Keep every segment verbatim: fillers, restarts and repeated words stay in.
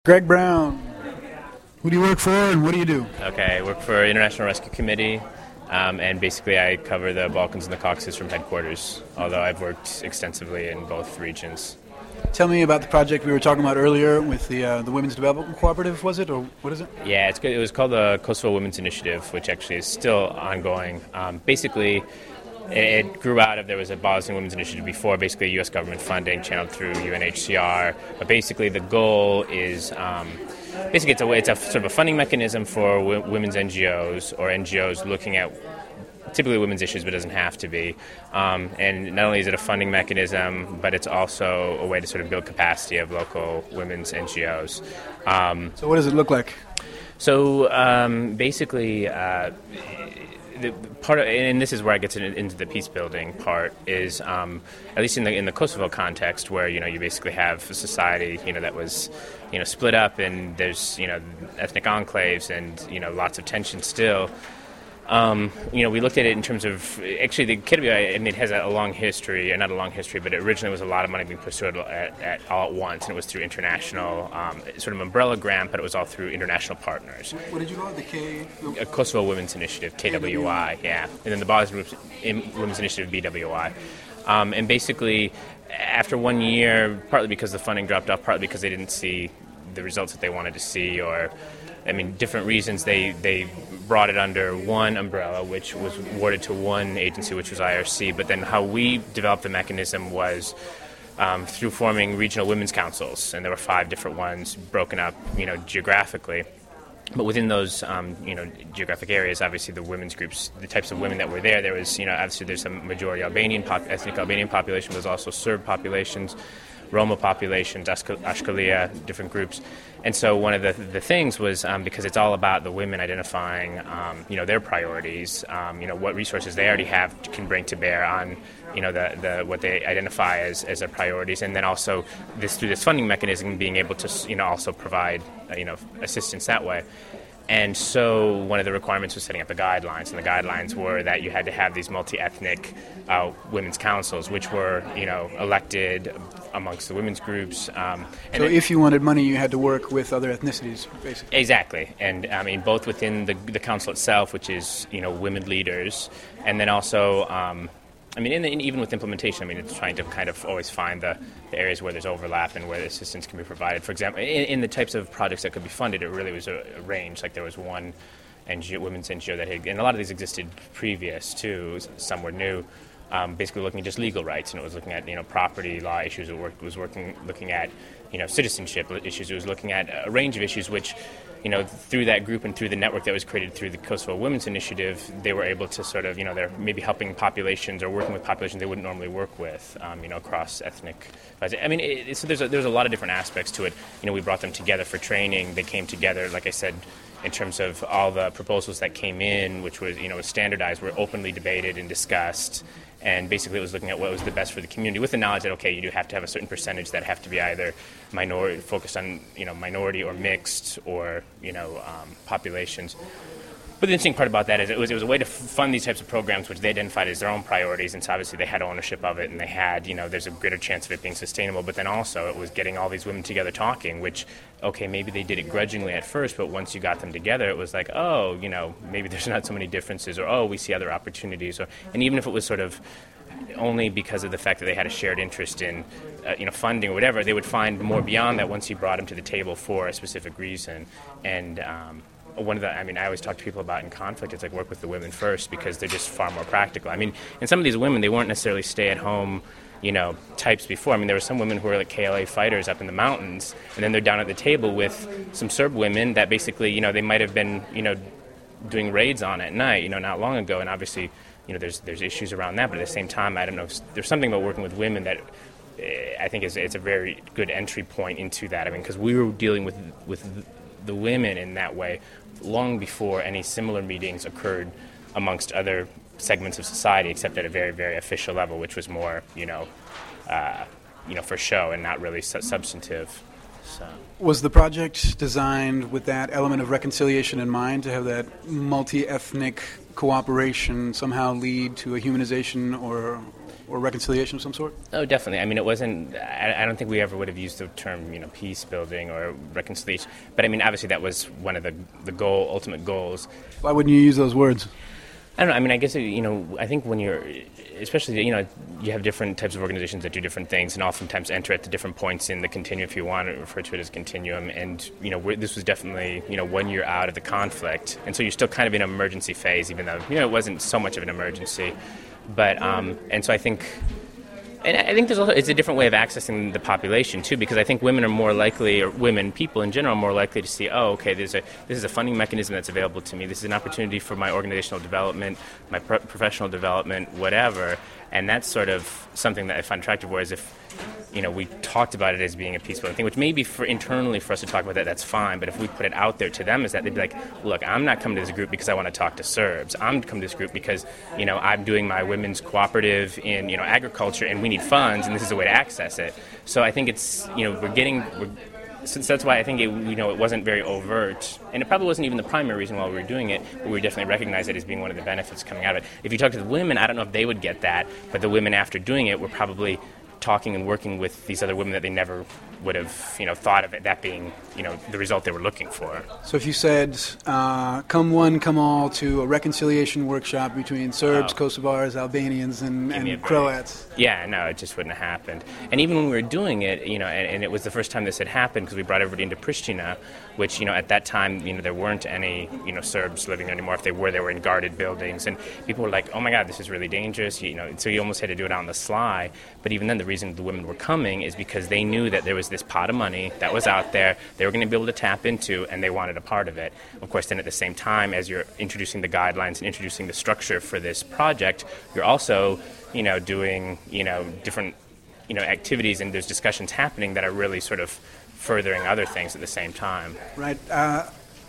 Greg Brown, who do you work for and what do you do? Okay, I work for International Rescue Committee, um, and basically I cover the Balkans and the Caucasus from headquarters, although I've worked extensively in both regions. Tell me about the project we were talking about earlier with the uh, the Women's Development Cooperative, was it, or what is it? Yeah, it's good. It was called the Kosovo Women's Initiative, which actually is still ongoing. Um, basically, it grew out of, there was a Bosnian Women's Initiative before, basically U S government funding channeled through U N H C R. But basically the goal is, um, basically it's a, it's a sort of a funding mechanism for w- women's N G Os or N G Os looking at typically women's issues, but it doesn't have to be. Um, and not only is it a funding mechanism, but it's also a way to sort of build capacity of local women's N G Os. Um, so what does it look like? So um, basically... Uh, The part of, and this is where I get to, into the peace building part, is um, at least in the in the Kosovo context, where you know you basically have a society you know that was you know split up, and there's you know ethnic enclaves, and you know lots of tension still. Um, you know, we looked at it in terms of, actually, the K W I, I mean, it has a long history, or not a long history, but it originally was a lot of money being pursued at, at, all at once, and it was through international, um, sort of umbrella grant, but it was all through international partners. What did you call it, the K? The Kosovo Women's Initiative, K W I, yeah. And then the Bosnian Women's Initiative, B W I. Um, and basically, after one year, partly because the funding dropped off, partly because they didn't see the results that they wanted to see, or I mean, different reasons, they, they brought it under one umbrella, which was awarded to one agency, which was I R C. But then how we developed the mechanism was um, through forming regional women's councils, and there were five different ones broken up, you know, geographically. But within those, um, you know, geographic areas, obviously the women's groups, the types of women that were there, there was, you know, obviously there's some majority Albanian, pop- ethnic Albanian population, but there's also Serb populations, Roma populations, Ashkalia, different groups. And so one of the the things was, um, because it's all about the women identifying, um, you know, their priorities, um, you know, what resources they already have can bring to bear on, you know, the, the what they identify as, as their priorities, and then also this through this funding mechanism being able to, you know, also provide, uh, you know, assistance that way. And so one of the requirements was setting up the guidelines, and the guidelines were that you had to have these multi-ethnic uh, women's councils, which were, you know, elected amongst the women's groups. Um, and so it, if you wanted money, you had to work with other ethnicities, basically. Exactly. And, I mean, both within the, the council itself, which is, you know, women leaders, and then also... Um, I mean, in the, in, even with implementation, I mean, it's trying to kind of always find the, the areas where there's overlap and where the assistance can be provided. For example, in, in the types of projects that could be funded, it really was a, a range. Like there was one N G O, women's N G O that had, and a lot of these existed previous too. Some were new. Um, basically, looking at just legal rights, and it was looking at you know property law issues. It worked, was working looking at you know citizenship issues. It was looking at a range of issues which. You know, through that group and through the network that was created through the Kosovo Women's Initiative, they were able to sort of, you know, they're maybe helping populations or working with populations they wouldn't normally work with, um, you know, across ethnic. I mean, it, it's, there's a, there's a lot of different aspects to it. You know, we brought them together for training. They came together, like I said, in terms of all the proposals that came in, which was, you know, was standardized, were openly debated and discussed. And basically it was looking at what was the best for the community with the knowledge that, okay, you do have to have a certain percentage that have to be either minority, focused on, you know, minority or mixed or, you know, um, populations. But the interesting part about that is it was, it was a way to fund these types of programs which they identified as their own priorities, and so obviously they had ownership of it, and they had, you know, there's a greater chance of it being sustainable, but then also it was getting all these women together talking, which, okay, maybe they did it grudgingly at first, but once you got them together, it was like, oh, you know, maybe there's not so many differences, or, oh, we see other opportunities, or, and even if it was sort of only because of the fact that they had a shared interest in, uh, you know, funding or whatever, they would find more beyond that once you brought them to the table for a specific reason, and, um, one of the, I mean, I always talk to people about in conflict, it's like work with the women first because they're just far more practical. I mean, and some of these women, they weren't necessarily stay-at-home, you know, types before. I mean, there were some women who were like K L A fighters up in the mountains, and then they're down at the table with some Serb women that basically, you know, they might have been, you know, doing raids on at night, you know, not long ago, and obviously, you know, there's there's issues around that, but at the same time, I don't know, there's something about working with women that I think is it's a very good entry point into that. I mean, because we were dealing with with the women in that way long before any similar meetings occurred amongst other segments of society, except at a very, very official level, which was more, you know, uh, you know, for show and not really su- substantive. So. Was the project designed with that element of reconciliation in mind, to have that multi-ethnic cooperation somehow lead to a humanization or or reconciliation of some sort? Oh, definitely. I mean, it wasn't, I, I don't think we ever would have used the term, you know, peace building or reconciliation. But I mean, obviously that was one of the, the goal, ultimate goals. Why wouldn't you use those words? I don't know. I mean, I guess, you know, I think when you're, especially, you know, you have different types of organizations that do different things and oftentimes enter at the different points in the continuum, if you want to refer to it as continuum. And, you know, we're, this was definitely, you know, one year out of the conflict. And so you're still kind of in an emergency phase, even though, you know, it wasn't so much of an emergency. But, um, and so I think, and I think there's also, it's a different way of accessing the population, too, because I think women are more likely, or women, people in general, are more likely to see, oh, okay, there's a, this is a funding mechanism that's available to me. This is an opportunity for my organizational development, my pro- professional development, whatever. And that's sort of something that I find attractive, whereas if, you know, we talked about it as being a peace-building thing, which maybe for internally for us to talk about that, that's fine. But if we put it out there to them, is that they'd be like, look, I'm not coming to this group because I want to talk to Serbs. I'm coming to this group because, you know, I'm doing my women's cooperative in, you know, agriculture, and we need funds, and this is a way to access it. So I think it's, you know, we're getting, we're, since that's why I think it, you know, it wasn't very overt, and it probably wasn't even the primary reason why we were doing it, but we definitely recognized it as being one of the benefits coming out of it. If you talk to the women, I don't know if they would get that, but the women after doing it were probably talking and working with these other women that they never would have, you know, thought of it, that being, you know, the result they were looking for. So if you said, uh, come one, come all to a reconciliation workshop between Serbs, Oh. Kosovars, Albanians, and, Give me a and break. Croats. Yeah, no, it just wouldn't have happened. And even when we were doing it, you know, and, and it was the first time this had happened because we brought everybody into Pristina, which, you know, at that time, you know, there weren't any, you know, Serbs living there anymore. If they were, they were in guarded buildings. And people were like, oh, my God, this is really dangerous. You know, so you almost had to do it on the sly. But even then, the reason the women were coming is because they knew that there was this pot of money that was out there they were going to be able to tap into, and they wanted a part of it. Of course, then at the same time, as you're introducing the guidelines and introducing the structure for this project, you're also, you know, doing, you know, different, you know, activities, and there's discussions happening that are really sort of furthering other things at the same time. Right. Uh,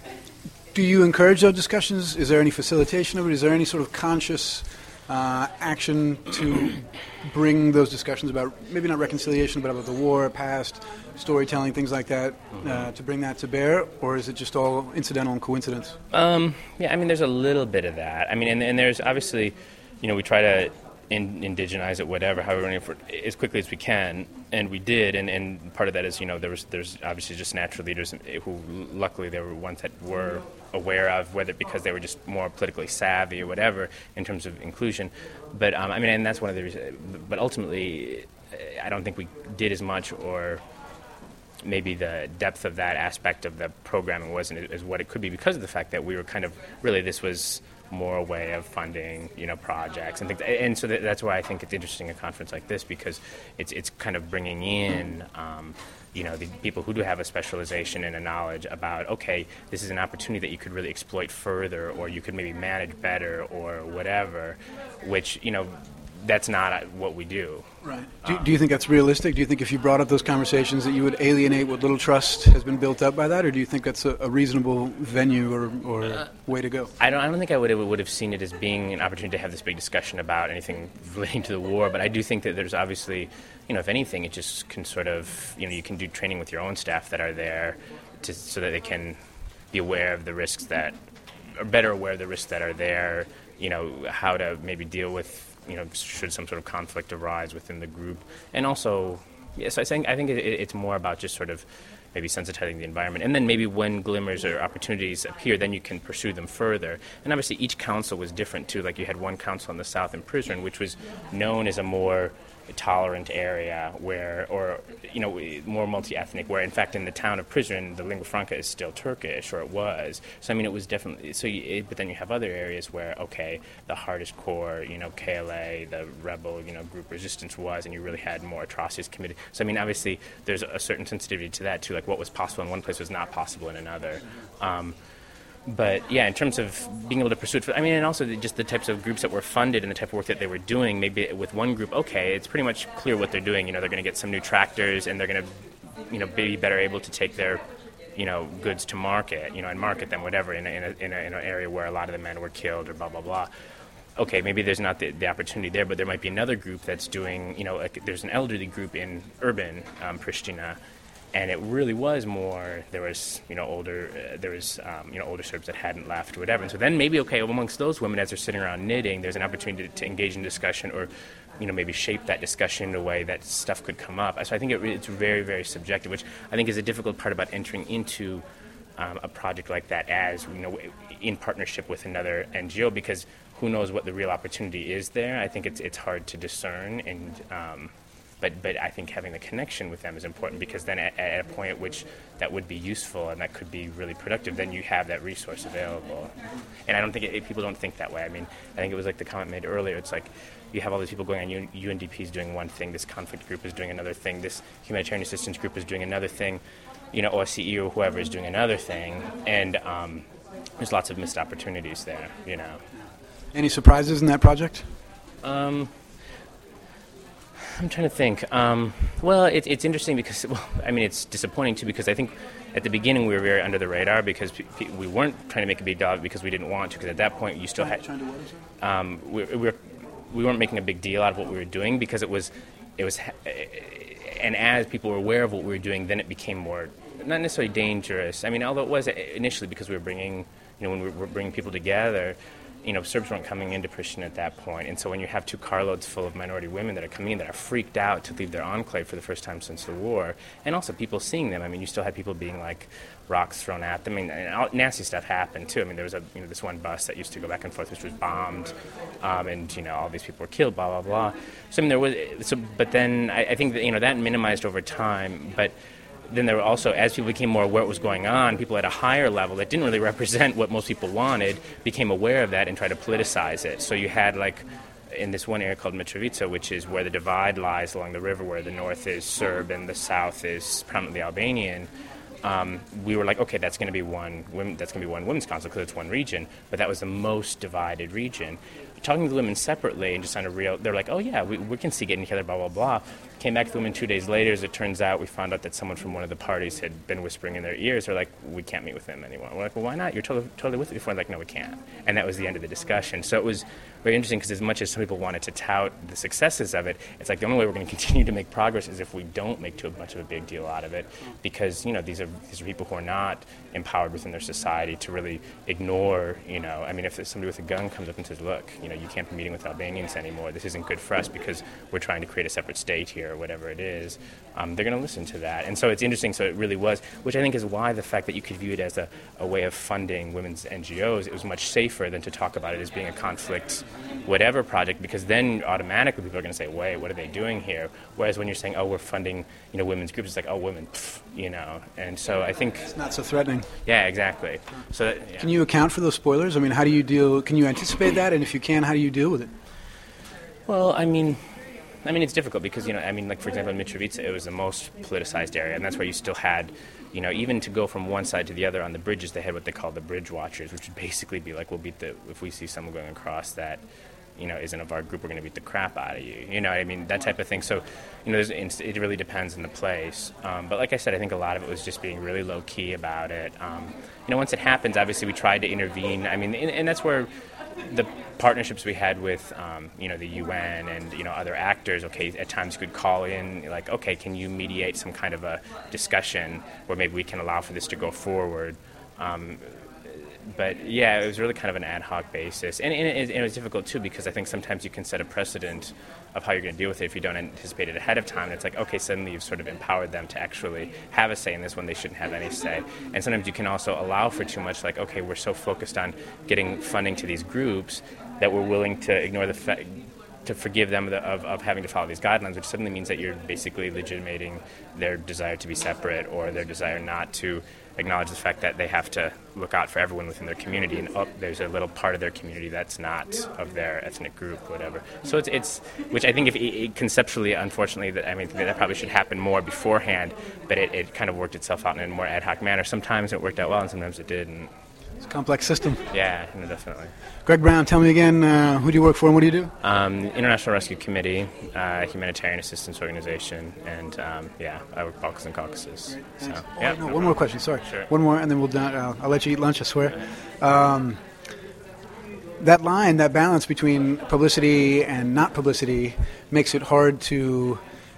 do you encourage those discussions? Is there any facilitation of it? Is there any sort of conscious uh, action to bring those discussions about, maybe not reconciliation, but about the war, past, storytelling, things like that, mm-hmm. uh, to bring that to bear? Or is it just all incidental and coincidence? Um, yeah, I mean, there's a little bit of that. I mean, and, and there's obviously, you know, we try to in, indigenize it, whatever, however, for, as quickly as we can, and we did, and, and part of that is, you know, there was there's obviously just natural leaders who, luckily, there were ones that were aware of, whether because they were just more politically savvy or whatever, in terms of inclusion. But, um, I mean, and that's one of the reasons, but ultimately, I don't think we did as much, or maybe the depth of that aspect of the programming wasn't as what it could be, because of the fact that we were kind of, really, this was more a way of funding, you know, projects and things. And so that, that's why I think it's interesting a conference like this, because it's it's kind of bringing in, um, you know, the people who do have a specialization and a knowledge about, okay, this is an opportunity that you could really exploit further, or you could maybe manage better, or whatever, which, you know, that's not what we do. Right. Do, do you think that's realistic? Do you think if you brought up those conversations that you would alienate what little trust has been built up by that, or do you think that's a, a reasonable venue or, or uh, way to go? I don't. I don't think I would have, would have seen it as being an opportunity to have this big discussion about anything relating to the war. But I do think that there's obviously, you know, if anything, it just can sort of, you know, you can do training with your own staff that are there, to, so that they can be aware of the risks that, or better aware of the risks that are there. You know, how to maybe deal with, you know, should some sort of conflict arise within the group. And also, yes, I think I think it, it's more about just sort of maybe sensitizing the environment. And then maybe when glimmers or opportunities appear, then you can pursue them further. And obviously each council was different, too. Like you had one council in the south in Prizren, which was known as a more tolerant area where, or, you know, more multi-ethnic, where, in fact, in the town of Prizren, the lingua franca is still Turkish, or it was. So, I mean, it was definitely, so, you, but then you have other areas where, okay, the hardest core, you know, K L A, the rebel, you know, group resistance was, and you really had more atrocities committed. So, I mean, obviously, there's a certain sensitivity to that, too, like what was possible in one place was not possible in another. Um, But, yeah, in terms of being able to pursue it, I mean, and also just the types of groups that were funded and the type of work that they were doing, maybe with one group, okay, it's pretty much clear what they're doing. You know, they're going to get some new tractors, and they're going to, you know, be better able to take their, you know, goods to market, you know, and market them, whatever, in, a, in, a, in, a, in an area where a lot of the men were killed or blah, blah, blah. Okay, maybe there's not the, the opportunity there, but there might be another group that's doing, you know, like there's an elderly group in urban um, Pristina, and it really was more. There was, you know, older, uh, there was, um, you know, older Serbs that hadn't left or whatever. And so then maybe, okay, amongst those women, as they're sitting around knitting, there's an opportunity to, to engage in discussion, or, you know, maybe shape that discussion in a way that stuff could come up. So I think it, it's very, very subjective, which I think is a difficult part about entering into um, a project like that, as, you know, in partnership with another N G O, because who knows what the real opportunity is there. I think it's it's hard to discern, and um, but but I think having the connection with them is important, because then at, at a point at which that would be useful and that could be really productive, then you have that resource available. And I don't think it, people don't think that way. I mean, I think it was like the comment made earlier. It's like you have all these people going on. U N D P is doing one thing. This conflict group is doing another thing. This humanitarian assistance group is doing another thing. You know, O S C E or whoever is doing another thing, and um, there's lots of missed opportunities there. You know. Any surprises in that project? Um, I'm trying to think. Um, well, it, it's interesting because, well, I mean, it's disappointing too, because I think at the beginning we were very under the radar, because pe- pe- we weren't trying to make a big deal out of it because we didn't want to, because at that point you still had... Trying to what, um, we, we, were, we weren't making a big deal out of what we were doing, because it was... it was, and as people were aware of what we were doing, then it became more, not necessarily dangerous. I mean, although it was initially, because we were bringing, you know, when we were bringing people together, you know, Serbs weren't coming into Pristina at that point. And so when you have two carloads full of minority women that are coming in that are freaked out to leave their enclave for the first time since the war, and also people seeing them, I mean, you still had people being like rocks thrown at them. I mean, and all, nasty stuff happened too. I mean, there was a, you know, this one bus that used to go back and forth, which was bombed, um, and, you know, all these people were killed, blah, blah, blah. So, I mean, there was, so, but then I, I think that, you know, that minimized over time, but then there were also, as people became more aware of what was going on, people at a higher level that didn't really represent what most people wanted became aware of that and tried to politicize it. So you had, like, in this one area called Mitrovica, which is where the divide lies along the river, where the north is Serb and the south is predominantly Albanian. Um, we were like, okay, that's going to be one women, that's going to be one women's council because it's one region, but that was the most divided region. Talking to the women separately and just on a real, they're like, oh yeah, we, we can see getting together, blah, blah, blah. Came back to the women two days later. As it turns out, we found out that someone from one of the parties had been whispering in their ears. They're like, we can't meet with them anymore. We're like, well, why not? You're totally, totally with it before. They're like, no, we can't. And that was the end of the discussion. So it was very interesting, because as much as some people wanted to tout the successes of it, it's like the only way we're going to continue to make progress is if we don't make too much of a big deal out of it, because, you know, these are these are people who are not empowered within their society to really ignore, you know, I mean, if somebody with a gun comes up and says, look, you know, you can't be meeting with Albanians anymore, this isn't good for us because we're trying to create a separate state here or whatever it is, um, they're going to listen to that. And so it's interesting, so it really was, which I think is why the fact that you could view it as a, a way of funding women's N G Os, it was much safer than to talk about it as being a conflict whatever project, because then automatically people are going to say, wait, what are they doing here? Whereas when you're saying, oh, we're funding, you know, women's groups, it's like, oh, women, pff, you know. And so I think it's not so threatening. Yeah, exactly. So that, yeah. Can you account for those spoilers? I mean, how do you deal? Can you anticipate that? And if you can, how do you deal with it? Well, I mean, I mean, it's difficult because, you know, I mean, like, for example, in Mitrovica, it was the most politicized area, and that's where you still had, you know, even to go from one side to the other on the bridges, they had what they called the bridge watchers, which would basically be like, we'll beat the, if we see someone going across that, you know, isn't of our group, we're going to beat the crap out of you. You know what I mean? That type of thing. So, you know, it really depends on the place. Um, but like I said, I think a lot of it was just being really low-key about it. Um, you know, once it happens, obviously we tried to intervene. I mean, and, and that's where the partnerships we had with, um, you know, the U N and, you know, other actors, okay, at times you could call in, like, okay, can you mediate some kind of a discussion where maybe we can allow for this to go forward? Um, But, yeah, it was really kind of an ad hoc basis. And, and, it, and it was difficult, too, because I think sometimes you can set a precedent of how you're going to deal with it if you don't anticipate it ahead of time. And it's like, okay, suddenly you've sort of empowered them to actually have a say in this when they shouldn't have any say. And sometimes you can also allow for too much, like, okay, we're so focused on getting funding to these groups that we're willing to ignore the fact, to forgive them of, the, of, of having to follow these guidelines, which suddenly means that you're basically legitimating their desire to be separate or their desire not to acknowledge the fact that they have to look out for everyone within their community, and oh, there's a little part of their community that's not of their ethnic group, whatever. So it's, it's which I think if it, conceptually, unfortunately, that I mean that probably should happen more beforehand, but it, it kind of worked itself out in a more ad hoc manner. Sometimes it worked out well, and sometimes it didn't. It's a complex system. Yeah, no, definitely. Greg Brown, tell me again, uh, who do you work for and what do you do? Um, International Rescue Committee, uh, humanitarian assistance organization, and um, yeah, I work Balkans and Caucasus. So, oh, yeah, no, no one more question, sorry. Sure. One more, and then we'll done, uh, I'll let you eat lunch, I swear. Um, that line, that balance between publicity and not publicity makes it hard to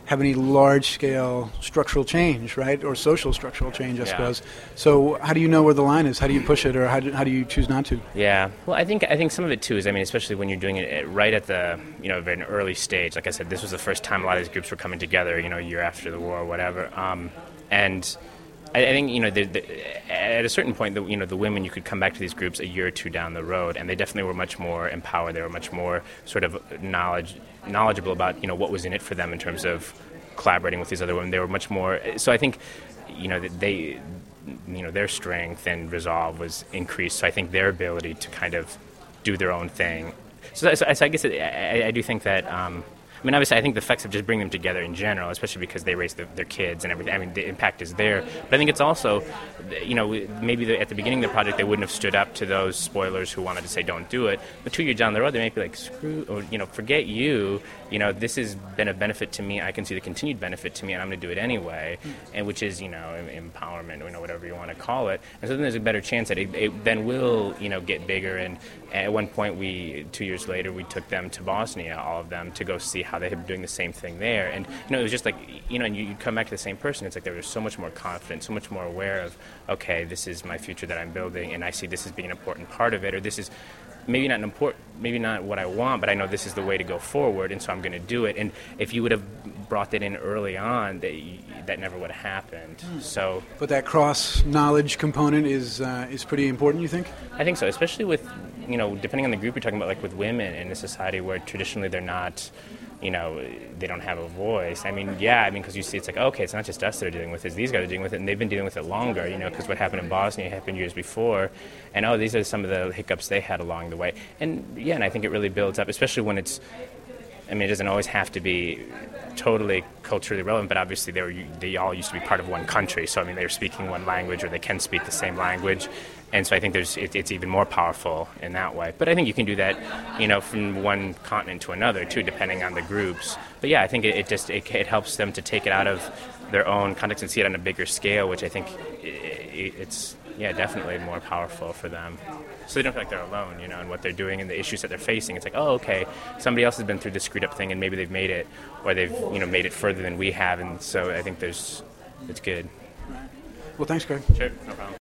have any large-scale structural change, right, or social structural change, I Yeah. suppose. So how do you know where the line is? How do you push it, or how do, how do you choose not to? Yeah, well, I think I think some of it too is, I mean, especially when you're doing it at- right at the, you know, very early stage. Like I said, this was the first time a lot of these groups were coming together, you know, a year after the war or whatever. Um, and I, I think, you know, the, the, at a certain point, the, you know, the women, you could come back to these groups a year or two down the road, and they definitely were much more empowered. They were much more sort of knowledge knowledgeable about, you know, what was in it for them in terms of collaborating with these other women. They were much more. So I think, you know, that they. you know, their strength and resolve was increased. So I think their ability to kind of do their own thing. So, so, so I guess it, I, I do think that, um, I mean, obviously I think the effects of just bringing them together in general, especially because they raise the, their kids and everything, I mean, the impact is there. But I think it's also, you know, maybe the, at the beginning of the project they wouldn't have stood up to those spoilers who wanted to say don't do it. But two years down the road they might be like, screw, or, you know, forget you. You know, this has been a benefit to me. I can see the continued benefit to me, and I'm going to do it anyway, and which is, you know, empowerment, or, you know, whatever you want to call it. And so then there's a better chance that it, it then will, you know, get bigger. And at one point, we two years later, we took them to Bosnia, all of them, to go see how they had been doing the same thing there. And you know, it was just like, you know, and you, you come back to the same person. It's like they were so much more confident, so much more aware of, okay, this is my future that I'm building, and I see this as being an important part of it, or this is. Maybe not an important, maybe not what I want, but I know this is the way to go forward, and so I'm going to do it. And if you would have brought that in early on, that you, that never would have happened. Mm. So, but that cross knowledge component is uh, is pretty important, you think? I think so, especially with, you know, depending on the group you're talking about, like with women in a society where traditionally they're not, you know, they don't have a voice. I mean, yeah, I mean, because you see, it's like, okay, it's not just us that are dealing with this; these guys are dealing with it, and they've been dealing with it longer. You know, because what happened in Bosnia happened years before, and oh, these are some of the hiccups they had along the way. And yeah, and I think it really builds up, especially when it's. I mean, it doesn't always have to be totally culturally relevant, but obviously they were, they all used to be part of one country. So I mean, they're speaking one language, or they can speak the same language, and so I think there's it, it's even more powerful in that way. But I think you can do that, you know, from one continent to another too, depending on the groups. But yeah, I think it, it just it, it helps them to take it out of their own context and see it on a bigger scale, which I think it, it's yeah definitely more powerful for them. So they don't feel like they're alone, you know, in what they're doing and the issues that they're facing. It's like, oh, okay, somebody else has been through this screwed up thing, and maybe they've made it, or they've, you know, made it further than we have, and so I think there's, it's good. Well, thanks, Greg. Sure, no problem.